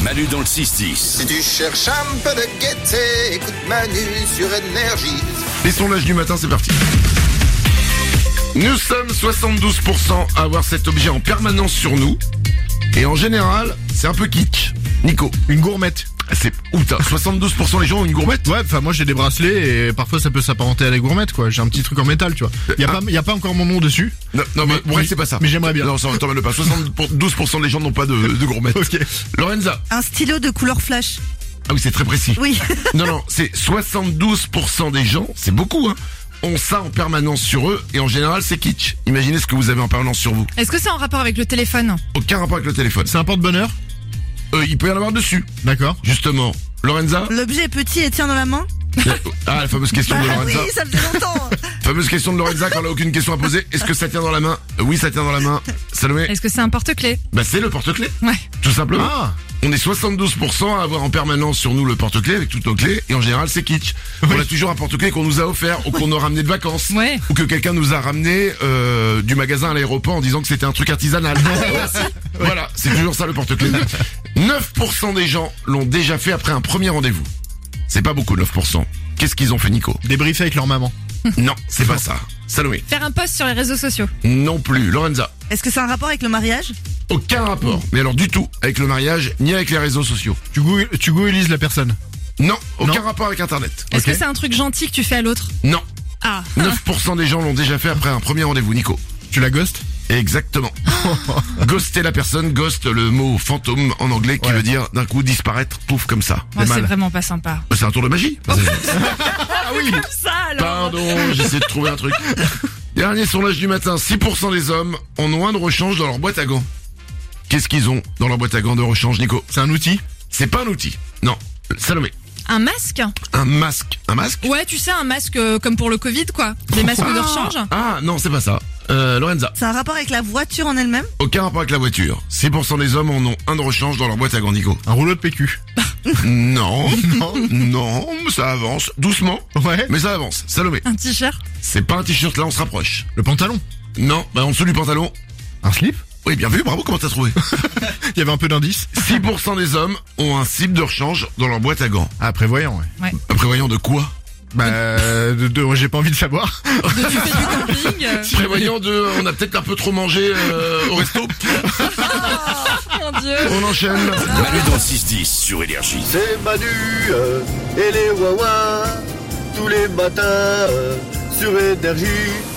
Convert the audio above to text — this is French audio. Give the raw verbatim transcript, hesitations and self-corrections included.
Manu dans le six dix. Si tu cherches un peu de gaieté, écoute Manu sur Énergie. Les sondages du matin, c'est parti. Nous sommes soixante-douze pour cent à avoir cet objet en permanence sur nous. Et en général, c'est un peu kitsch. Nico, Une gourmette. c'est où t'as soixante-douze pour cent des gens ont une gourmette? Ouais, enfin moi j'ai des bracelets et parfois ça peut s'apparenter à des gourmettes quoi. J'ai un petit truc en métal, tu vois. Y a Ah. pas, y a pas encore mon nom dessus. Non, non mais, Mais- ouais, mais- c'est pas ça. mais j'aimerais bien. Non, ça t'en pas. soixante-douze pour cent des gens n'ont pas de, de gourmette. Ok. Lorenza. Un stylo de couleur flash. Ah oui, c'est très précis. Oui. Non, non, c'est soixante-douze pour cent des gens, c'est beaucoup, hein, ont ça en permanence sur eux, et en général, c'est kitsch. Imaginez ce que vous avez en permanence sur vous. Est-ce que c'est en rapport avec le téléphone? Aucun rapport avec le téléphone. C'est un porte-bonheur. Euh, il peut y en avoir dessus, D'accord. justement. Lorenza? L'objet est petit et tient dans la main. Ah, la fameuse question de Bah Lorenza. oui, ça faisait longtemps. Fameuse question de Lorenza quand on n'a aucune question à poser. Est-ce que ça tient dans la main? Euh, Oui, ça tient dans la main. Salomé? Est-ce que c'est un porte-clés? Bah, c'est le porte-clés. Ouais. Tout simplement. Ah. On est soixante-douze pour cent à avoir en permanence sur nous le porte-clés avec toutes nos clés, et en général c'est kitsch. On a toujours un porte-clés qu'on nous a offert, ou qu'on a ramené de vacances, Ouais. ou que quelqu'un nous a ramené euh, du magasin à l'aéroport en disant que c'était un truc artisanal. Voilà, c'est toujours ça le porte-clés. neuf pour cent des gens l'ont déjà fait après un premier rendez-vous. C'est pas beaucoup, neuf pour cent. Qu'est-ce qu'ils ont fait, Nico? Débriefer avec leur maman. Non, c'est pas ça. Salomé? Faire un post sur les réseaux sociaux. Non plus. Lorenza? Est-ce que c'est un rapport avec le mariage? Aucun rapport. Mais alors du tout avec le mariage, ni avec les réseaux sociaux. Tu google, tu googlises la personne. Non, aucun Non. rapport avec Internet. Est-ce Ok. que c'est un truc gentil que tu fais à l'autre? Non. Ah. neuf pour cent des gens l'ont déjà fait après un premier rendez-vous, Nico. Tu la ghostes. Exactement. Ghoster la personne, ghost, le mot fantôme en anglais qui Ouais. veut dire d'un coup disparaître, pouf, comme ça. Moi, c'est mal. vraiment pas sympa. C'est un tour de magie. Ah oui. Comme ça alors. Pardon, j'essaie de trouver un truc. Dernier sondage du matin, six pour cent des hommes en ont un de rechange dans leur boîte à gants. Qu'est-ce qu'ils ont dans leur boîte à gants de rechange, Nico? C'est un outil. C'est pas un outil. Non. Salomé. Un masque? Un masque. Un masque? Ouais, tu sais, un masque euh, comme pour le Covid, quoi. Des masques de rechange. Ah, non, c'est pas ça. Euh, Lorenza. C'est un rapport avec la voiture en elle-même? Aucun rapport avec la voiture. six pour cent des hommes en ont un de rechange dans leur boîte à gants, Nico. Un rouleau de P Q. Non, non, non, ça avance. Doucement, Ouais. mais ça avance. Salomé. Un t-shirt. C'est pas un t-shirt, là on se rapproche. Le pantalon. Non, bah en dessous du pantalon. Un slip. Oui, bien vu, bravo, comment t'as trouvé? Il y avait un peu d'indice. six pour cent des hommes ont un slip de rechange dans leur boîte à gants. Ah, prévoyant, ouais. Prévoyant de quoi? Bah, de, de- j'ai pas envie de savoir. De tu fais du camping. euh. Prévoyant de, on a peut-être un peu trop mangé euh, au resto. Mon Dieu. On enchaîne. Manu dans le six dix sur Énergie. C'est Manu euh, et les Wawa tous les matins euh, sur Énergie.